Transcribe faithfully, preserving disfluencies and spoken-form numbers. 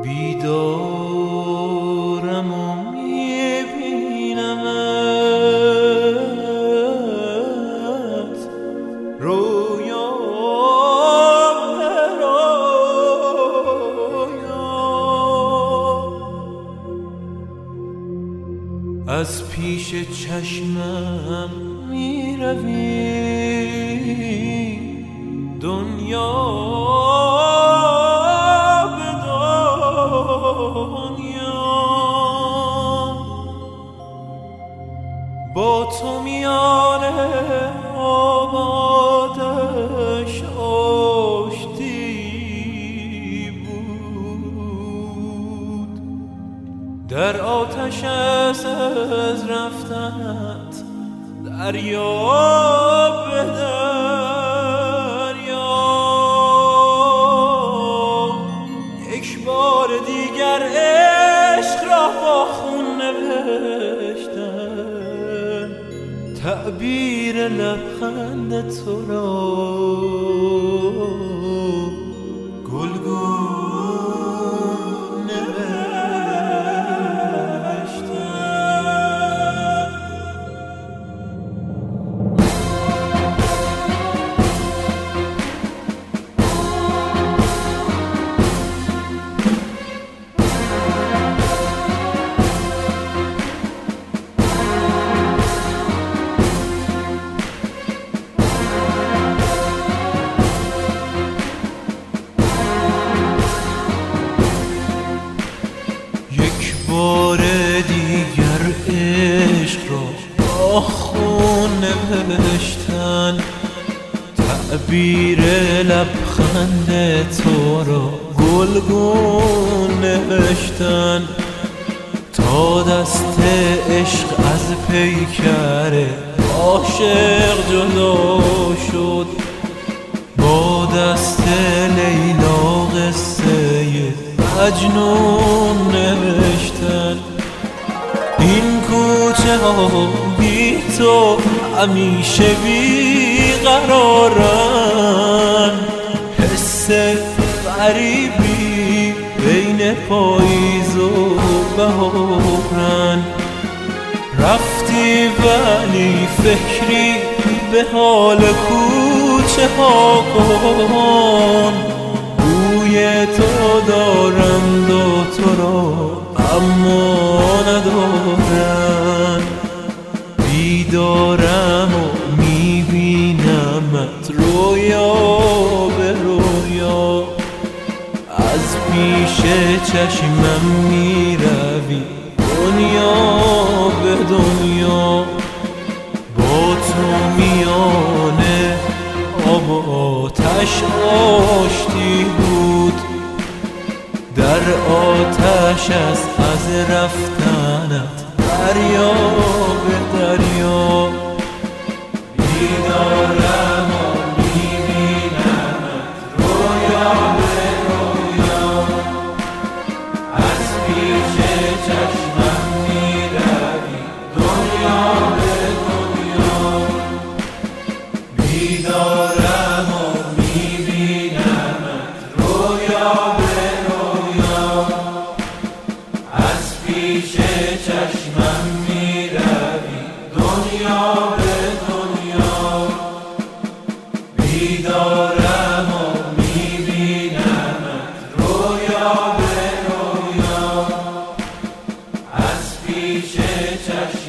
بیدارم و میبینمت رویا به رویا، از پیش چشمم میروی دنیا به دنیا، با تو میان آبادش آشتی بود، در آتش از رفتنت دریا به دریا، یک بار دیگر عشق را با خون نوشتن، تعبیر لبخند تو را گلگون بار دیگر عشق را با خون نوشتن، تعبیر لبخند تو را گلگون نوشتن، تا دست عشق از پیکر عاشق جدا شد، با دست لیلا قصه مجنون نوشتن. این کوچه ها بی تو همیشه بی قرارن، حس غریبی بین پاییز و بهارن، رفتی ولی فکری به حال کوچه ها کن، بوی تو دارند و تو را اما ندارن، بیدارم و میبینمت رویا به رویا، از پیش چشمم میروی دنیا به دنیا، با تو میانه آب و آتش آشتی بود، در آتش است از رفتنت دریا به دریا، بیدارم و میبینمت رویا به رویا، از پیش چشمم میروی دنیا به دنیا، بیدارم و میبینمت رویا به رویا، از پیش چشمم میروی دنیا به دنیا، بیدارم و میبینمت رویا به رویا، از پیش چشمم